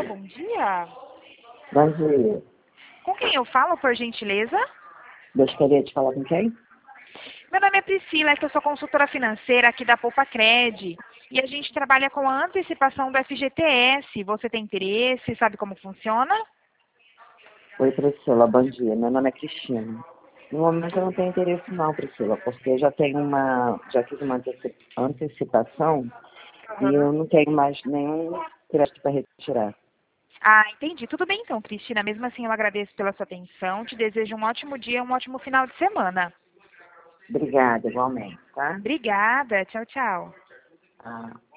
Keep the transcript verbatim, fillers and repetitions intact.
bom dia. Bom dia. Com quem eu falo, por gentileza? Gostaria de falar com quem? Meu nome é Priscila, é que eu sou consultora financeira aqui da Poupa Cred. E a gente trabalha com a antecipação do F G T S. Você tem interesse? Sabe como funciona? Oi, Priscila, bom dia. Meu nome é Cristina. No momento eu não tenho interesse não, Priscila, porque eu já tenho uma, já fiz uma anteci- antecipação e Aham. eu não tenho mais nenhum crédito para retirar. Ah, entendi. Tudo bem então, Cristina. Mesmo assim, eu agradeço pela sua atenção. Te desejo um ótimo dia, um ótimo final de semana. Obrigada, igualmente, tá? Obrigada. Tchau, tchau. Ah.